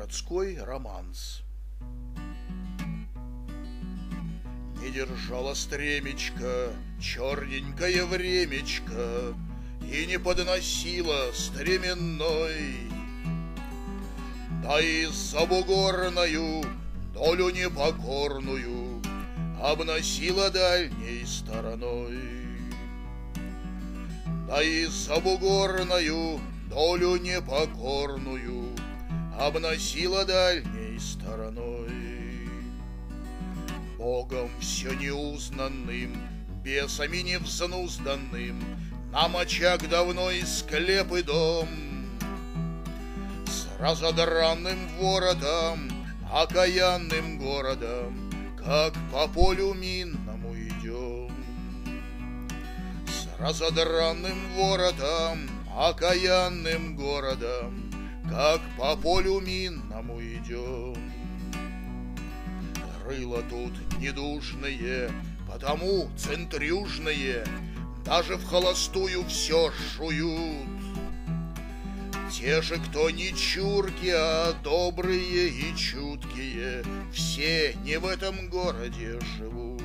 Городской романс. Не держала стремечко черненькое времечко и не подносила стременной, да и забугорную долю непокорную обносила дальней стороной. Да и забугорную долю непокорную обносила дальней стороной. Богом все неузнанным, бесами невзнузданным нам очаг давно и склеп и дом с разодранным воротом, окаянным городом, как по полю минному идем. С разодранным воротом, окаянным городом, как по полю минному идем. Рыла тут недужные, потому центрюжные даже в холостую все жуют. Те же, кто не чурки, а добрые и чуткие, все не в этом городе живут.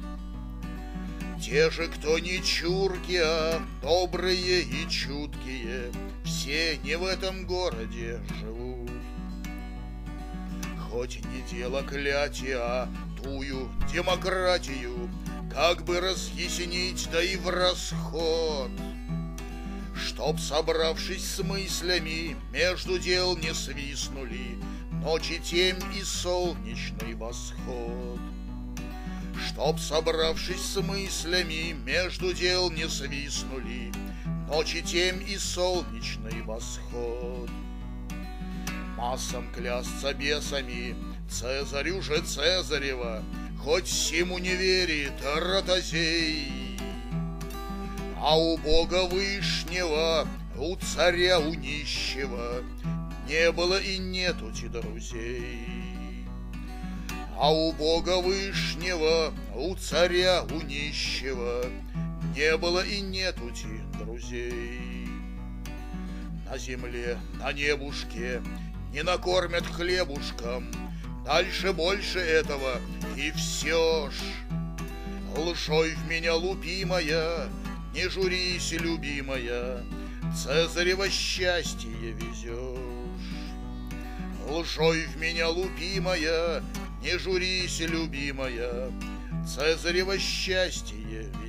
Те же, кто не чурки, а добрые и чуткие, все не в этом городе живут. Хоть не дело клятия, а тую демократию как бы разъяснить, да и в расход, чтоб, собравшись с мыслями, между дел не свистнули ночи темь и солнечный восход. Чтоб, собравшись с мыслями, между дел не свистнули ночи темь и солнечный восход. Массам клясться бесами, Цезарю же Цезарева, хоть сему не верит ротозей. А у Бога Вышнего, у царя, у нищего не было и нету ти друзей. А у Бога Вышнего, у царя, у нищего не было и нету ти друзей. На земле, на небушке не накормят хлебушком, дальше больше этого и все ж. Лжой в меня лупимая, не журись, любимая, Цезарево счастье везешь. Лжой в меня лупимая, не журись, любимая, Цезарево счастье везешь.